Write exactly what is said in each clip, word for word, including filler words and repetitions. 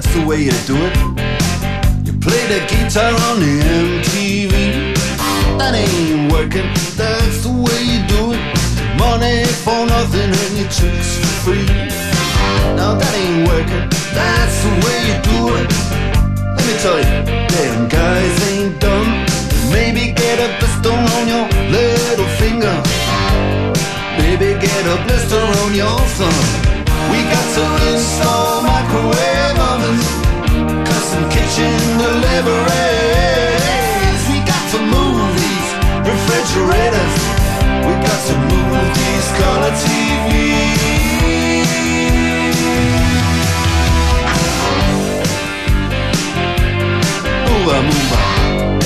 that's the way you do it. You play the guitar on the M T V. That ain't working, that's the way you do it. Money for nothing and your chicks for free. Now that ain't working, that's the way you do it. Let me tell you, damn guys ain't dumb. Maybe get a blister on your little finger. Maybe get a blister on your thumb. We got to install microwave ovens, custom kitchen deliveries. We got to move these refrigerators. We got to move these color T Vs. Move on, move on.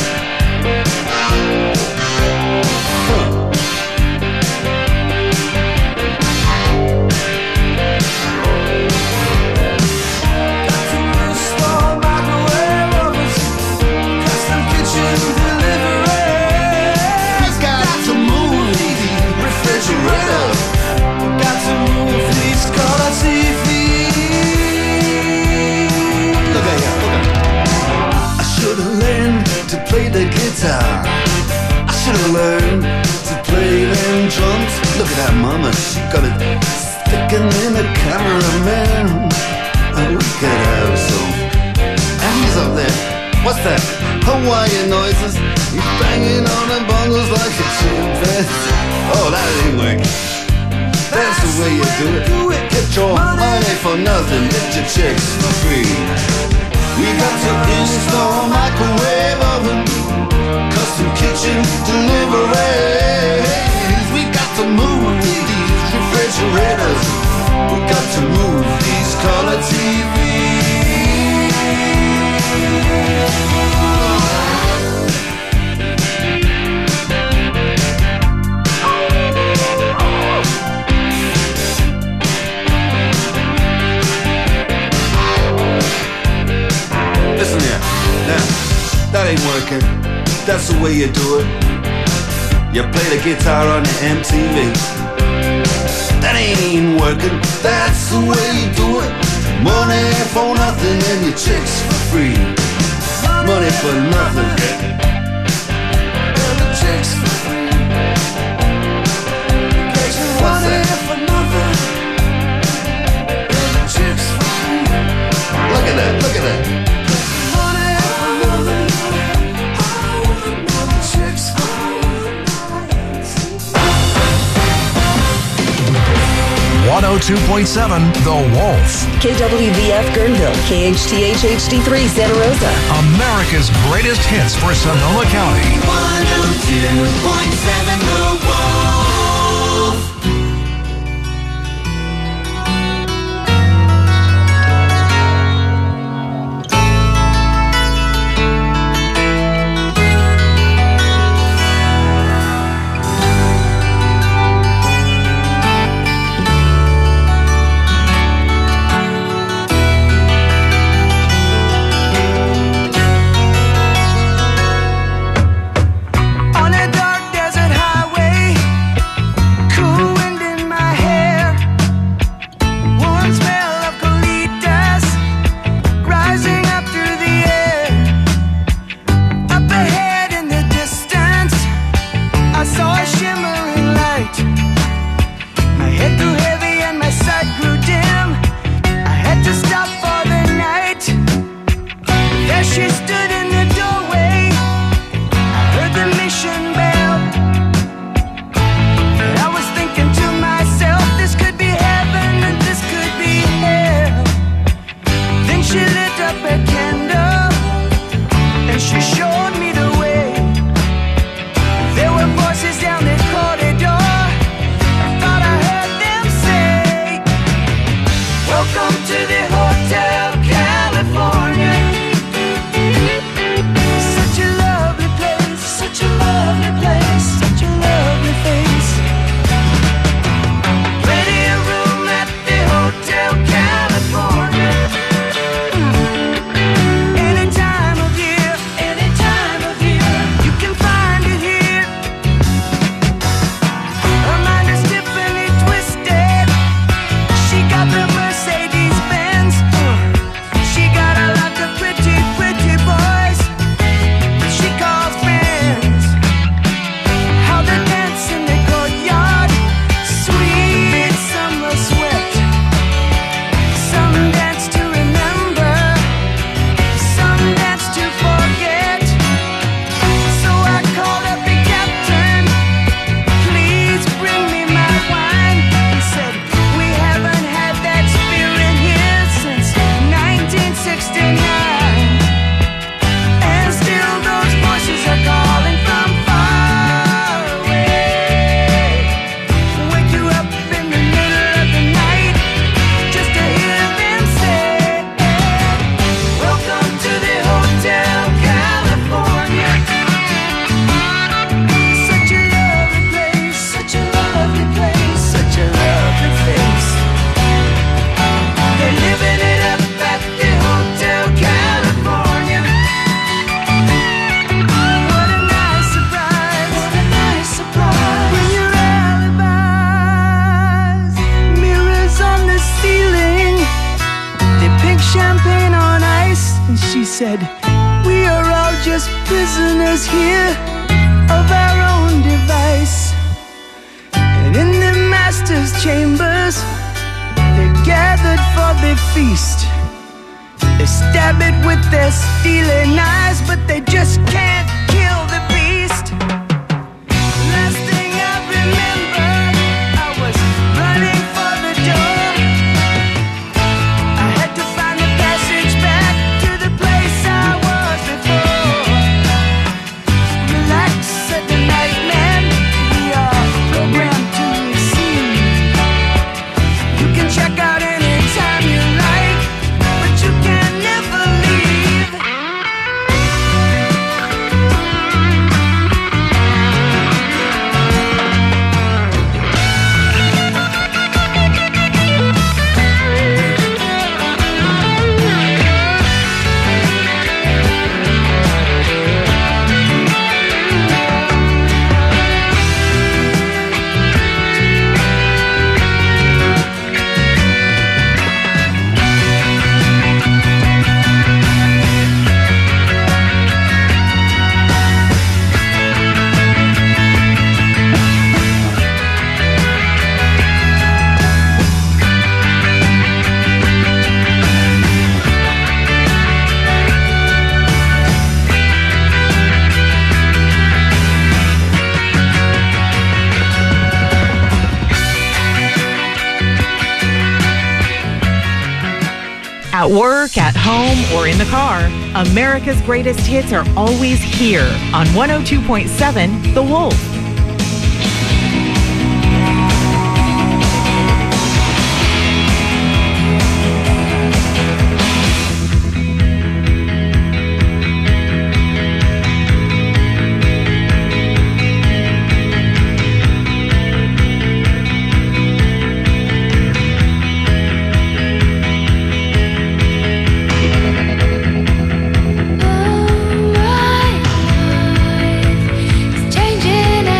The guitar, I should've learned to play them drums. Look at that mama, she got it sticking in the cameraman. Oh, we could have some. And he's up there, what's that? Hawaiian noises. He's banging on the bongos like a chimpanzee. Oh, that ain't working. That's the way you do it. Get your money for nothing, get your chicks for free. We got to install microwave oven, custom kitchen deliveries. We got to move these refrigerators. We got to move these color T Vs. Listen here, now, that ain't working. That's the way you do it. You play the guitar on the M T V. That ain't working. That's the way you do it. Money for nothing and your chicks for free. Money for nothing and the chicks for free. What's that? For nothing and the chicks for free. Look at that, look at that. one oh two point seven The Wolf. K W V F Guerneville, K H T H H D three Santa Rosa. America's greatest hits for Sonoma County. one oh two point seven The Wolf. On a dark desert highway, cool wind in my hair, warm smell of colitas rising up through the air. Up ahead in the distance, I saw a shimmering light. My head grew heavy and my sight grew dim. I had to stop for the night. There she stood in the doorway. I heard the mission bell. And I was thinking to myself, this could be heaven and this could be hell. Then she lit up a candle and she showed me the way. There were voices down the corridor. I thought I heard them say, welcome to the Hotel California. And she said, we are all just prisoners here of our own device. And in the master's chambers, they gathered for the feast. They stab it with their steely knives, but they just can't kill the beast. Last thing I remember, I was running for the door. I had to find the passage back to the place I was before. Relax, said the night man, we are programmed to receive. You can check out anytime you like, but you can never leave. At work, at home, or in the car, America's greatest hits are always here on one oh two point seven The Wolf. Changing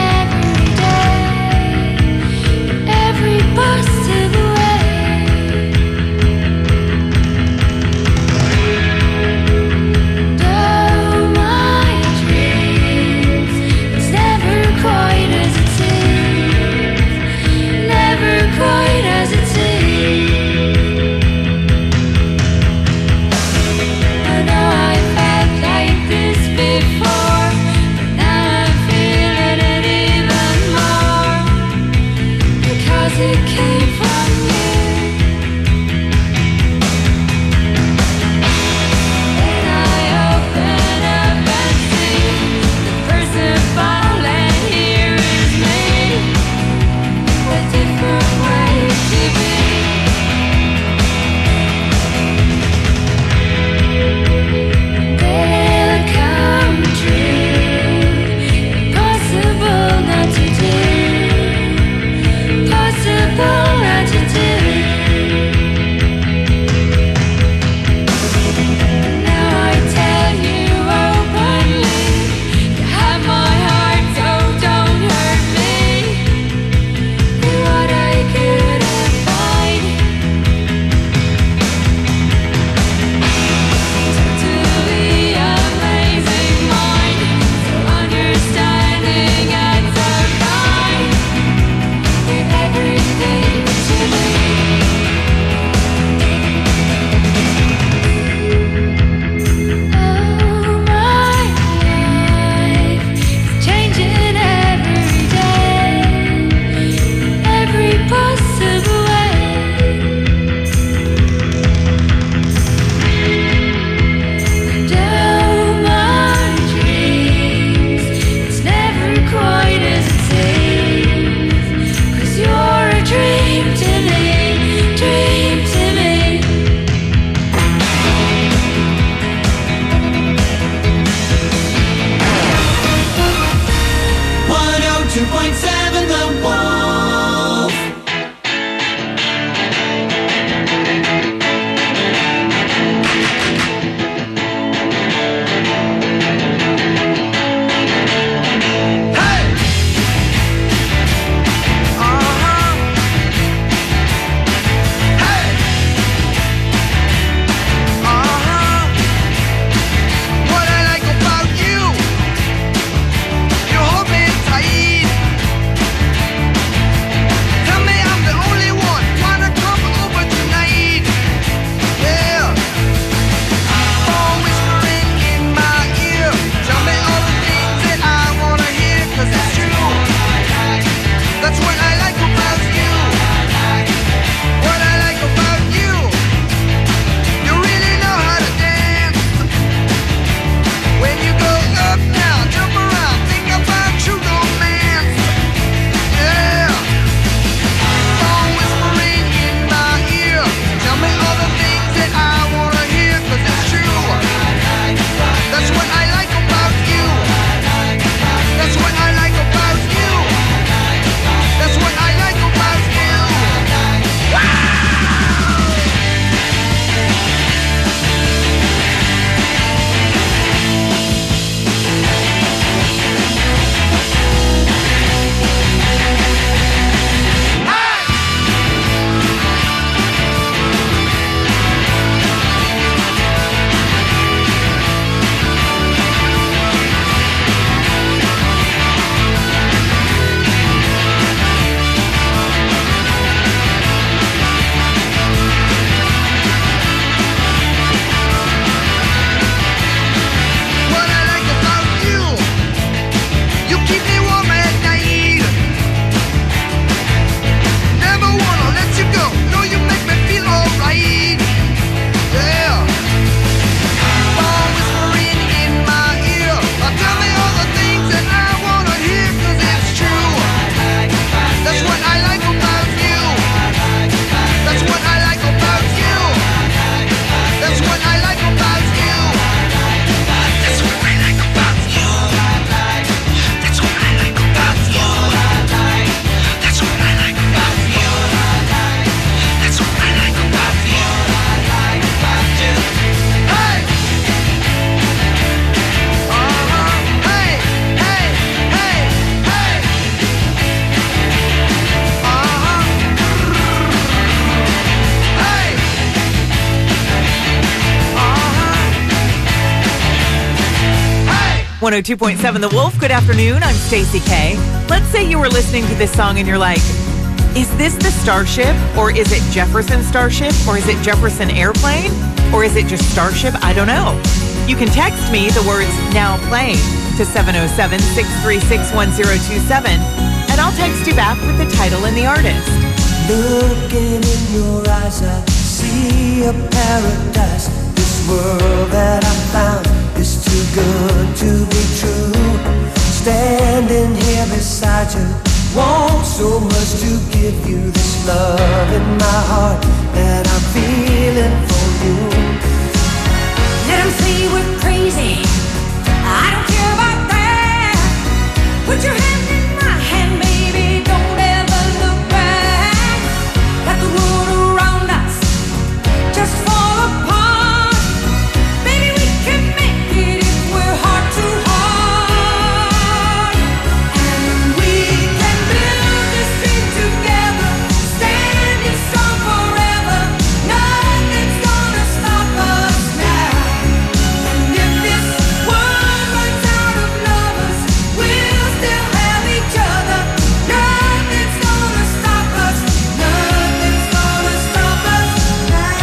one oh two point seven The Wolf. Good afternoon. I'm Stacey K. Let's say you were listening to this song and you're like, is this the Starship? Or is it Jefferson Starship? Or is it Jefferson Airplane? Or is it just Starship? I don't know. You can text me the words now playing to seven oh seven, six three six, one oh two seven, and I'll text you back with the title and the artist. Looking in your eyes, I see a paradise. This world that I found is too good to be true. Standing here beside you, want so much to give you this love in my heart that I'm feeling for you. Let them say we're crazy, I don't care about that. Put your hand in my hand, baby, don't ever look back. Let the world around us just fall apart. Baby, we can make it if we're heart to heart. And we can build this dream together, standing strong forever. Nothing's gonna stop us now. And if this world runs out of lovers, we'll still have each other. Nothing's gonna stop us. Nothing's gonna stop us now.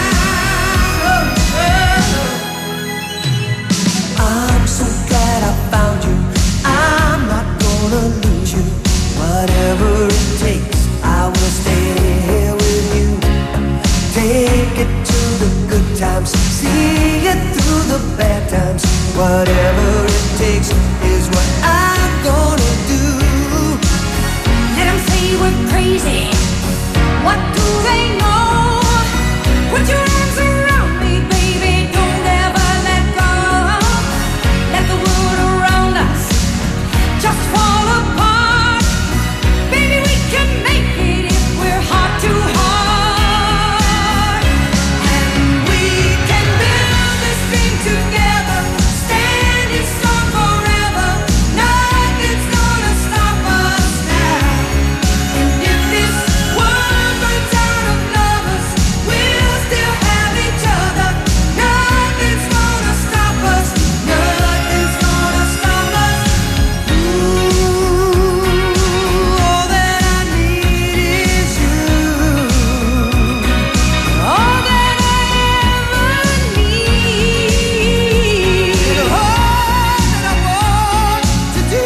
I'm so glad I found you. I'm not gonna lose you. Whatever it takes, I will stay here with you. Take it to the good times, see it through the bad times. Whatever it takes is what I'm gonna do. Let them say we're crazy. What do they know? Put your arms around me, baby. Don't ever let go. Let the world around us just fall apart. Baby, we can make it if we're heart to heart. And we can build this dream together, standing strong forever. Nothing's gonna stop us now. And if this world runs out of lovers, we'll still have each other. Nothing's gonna stop us. Nothing's gonna stop us. Ooh, all that I need is you. All that I ever need. And all that I want to do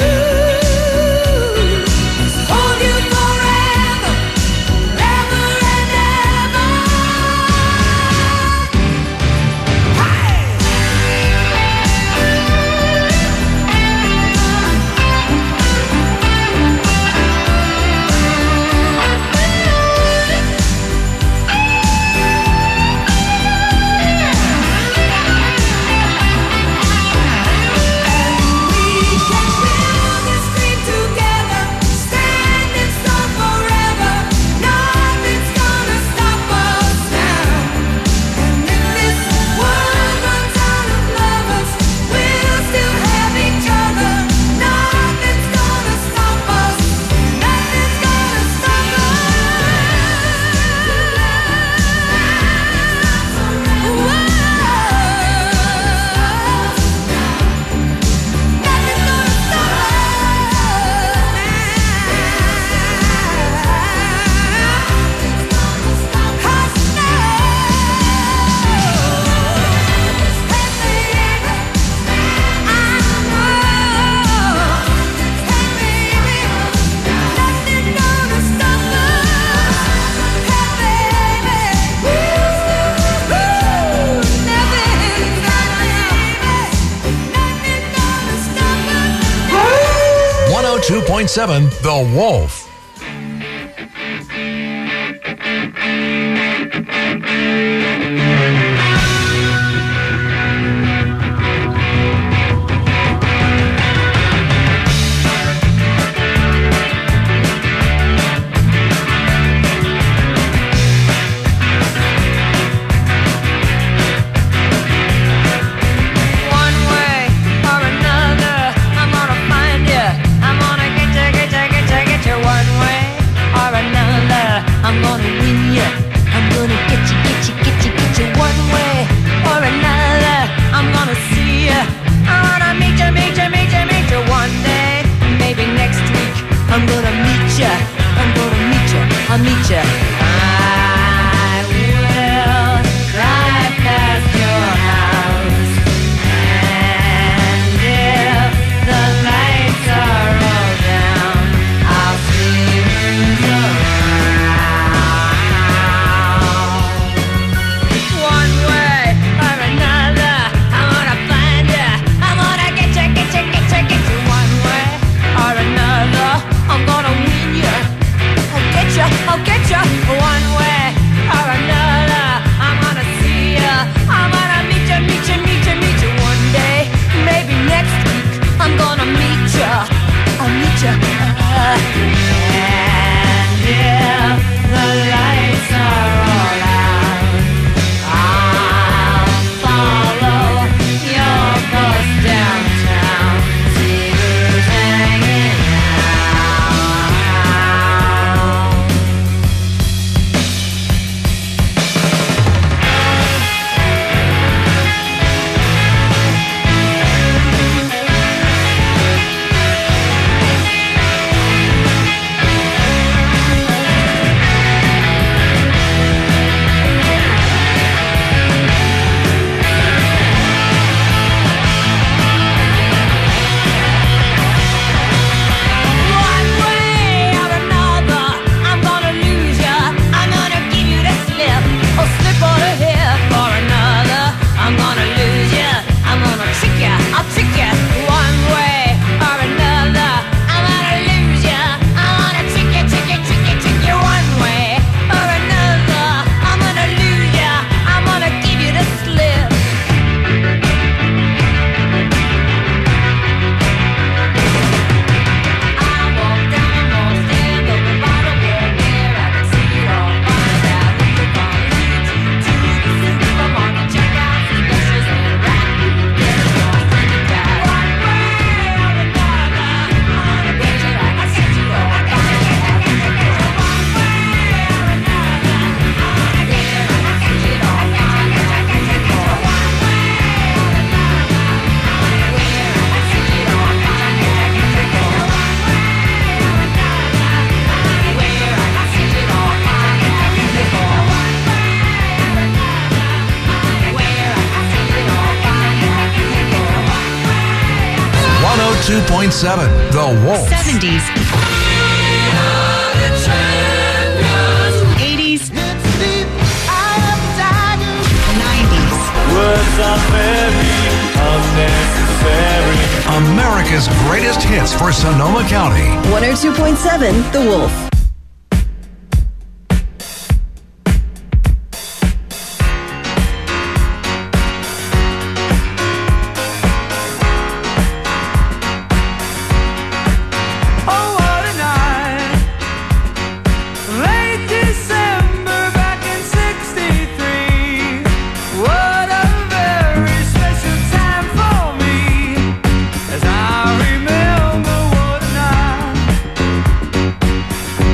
is hold you forever, forever and ever. We can build this dream together, standing strong forever. Nothing's gonna stop us now. And if this world runs out of lovers, we'll still have each other. Nothing's gonna stop us. Nothing's gonna stop one oh two point seven The Wolf. One way or another, I'm gonna find you. I'm gonna get you, get you, get you, get you. One way or another, I'm gonna win you. I'm gonna get you, get you, get you, I'll meet ya. I will drive past your house, and if the lights are all down, I'll see who's around. One way or another, I'm gonna find ya. I'm gonna get ya, get ya, get ya, get ya. One way or another, I'm gonna win ya. I'll get ya, I'll get ya. One way or another, I'm gonna see ya. I'm gonna meet ya, meet ya, meet ya, meet ya. One day, maybe next week, I'm gonna meet ya. I'll meet ya. Uh, and if the lights are all out, I'll follow your bus downtown. See who's hanging out. One way or another, I'm gonna lose ya. I'm gonna give you the slip, or slip on the hip or another. I'm gonna lose ya. I'm gonna trick ya. I'll trick ya. One way or another, I'm gonna lose ya. I'm gonna trick ya, trick ya, trick ya, trick ya. One way or another, I'm gonna lose ya. I'm gonna give you the slip. I walk down the stairs of the bottom where I can see it all. Find out who you're gonna lead you to the supermarket. Check out the specials and rap. Get it all figured out. One way or another, I'm gonna get you right. I get you all. I get you right. I get you right. One way or another, I'm gonna get you right. I get you all. I get you right. I get you all. One way or another, I'm gonna get you right. I get you all. I get you right. I get you all. one oh two point seven The Wolf. seventies. eighties. nineties. Words are very unnecessary. America's greatest hits for Sonoma County. one oh two point seven The Wolf. Oh, what a night. Late December back in sixty-three. What a very special time for me. As I remember what a night.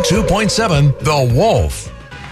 two point seven The Wolf.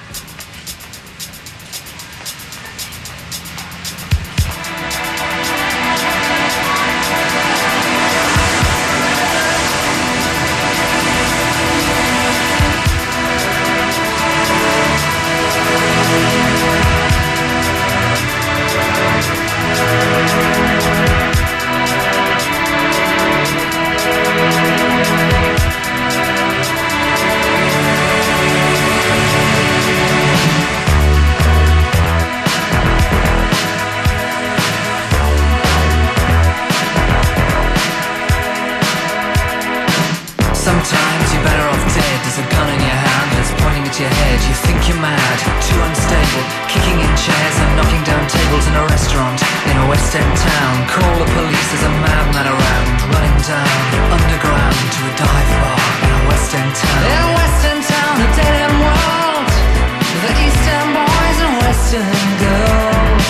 Sometimes you're better off dead. There's a gun in your hand and it's pointing at your head. You think you're mad, too unstable, kicking in chairs and knocking down tables in a restaurant in a West End town. Call the police, there's a madman around, running down underground to a dive bar in a West End town. In a West End town, a dead end world, the East End boys and West End girls.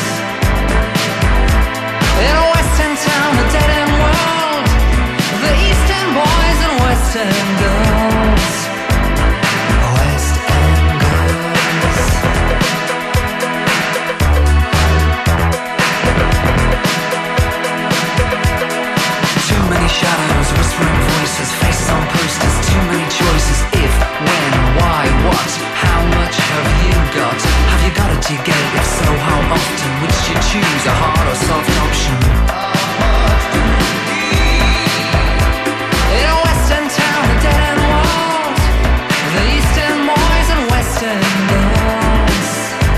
In a West End town, a dead end world, the East End boys and West End girls. West End girls. Too many shadows, whispering voices, faces on posters, too many choices. If, when, why, what, how much have you got? Have you got it, do you get it? If so, how often? Which you choose, a hard or soft option? In a West End town, a dead end world, the East End boys and West End girls.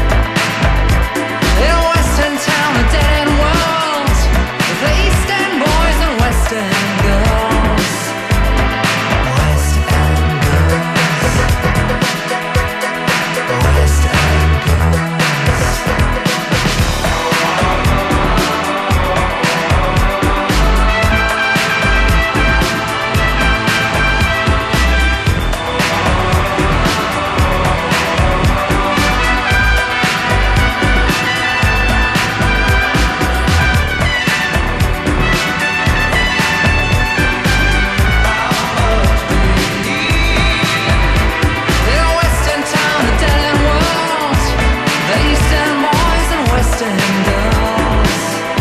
In a West End town, a dead end world, the East End boys and West End girls. West End girls. West End girls. In a West End town, a dead end world, the East End boys and West End girls.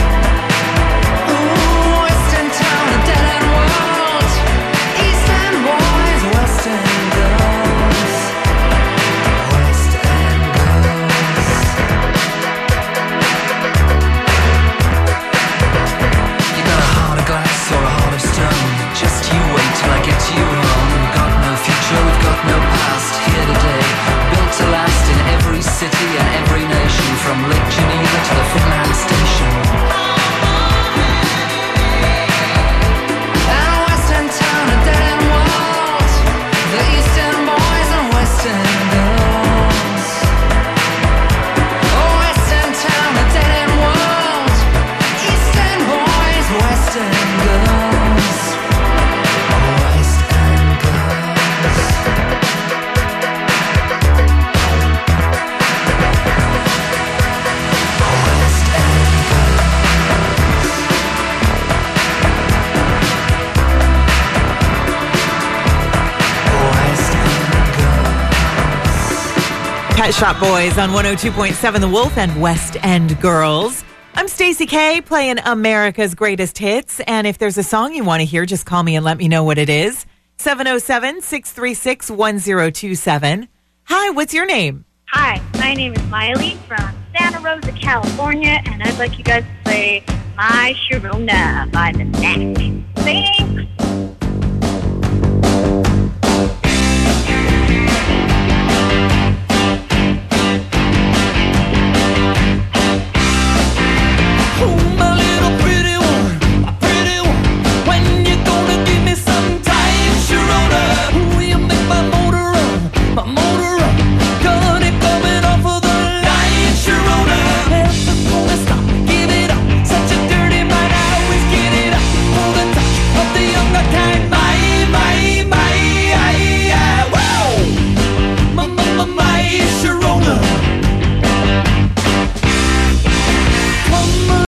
Ooh, West End town, a dead end world, East End boys, West End girls. West End girls. You got a heart of glass or a heart of stone. Just you wait till I get you home. We've got no future, we've got no past. Here today, built to last in every city and every nation, from Lake Geneva to the Finland station. And a West End town, a dead end world, the East End boys and West End girls. Oh, West End town, a dead end world, East End boys, West End girls. West End girls. West End girls. West End girls. Pet Shop Boys on one oh two point seven The Wolf and West End Girls. I'm Stacey K, playing America's Greatest Hits. And if there's a song you want to hear, just call me and let me know what it is. seven oh seven, six three six, one oh two seven. Hi, what's your name? Hi, my name is Miley from Santa Rosa, California, and I'd like you guys to play My Sharona by The Knack. Thanks.